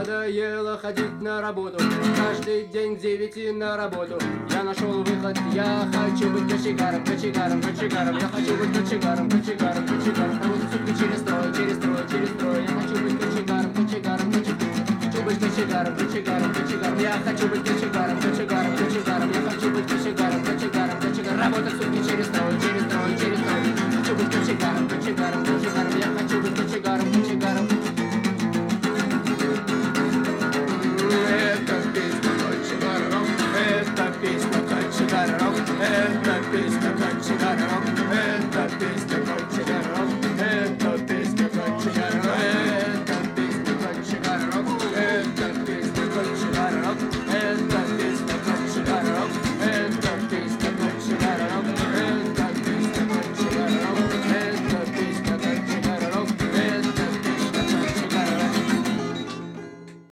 надоело ходить на работу. Каждый день к 9 на работу. Я нашел выход, я хочу быть кочегаром, кочегаром, кочегаром. Я хочу быть кочегаром, кочегаром, кочегаром. Работать сутки через строй, через строй, через строй. Я хочу быть кочегаром, кочегаром, кочегаром. Хочу быть кочегаром, кочегаром, кочегаром. Я хочу быть кочегаром, кочегаром, кочегаром. Я хочу быть кочегаром, кочегаром, кочегаром. Работать сутки через строй,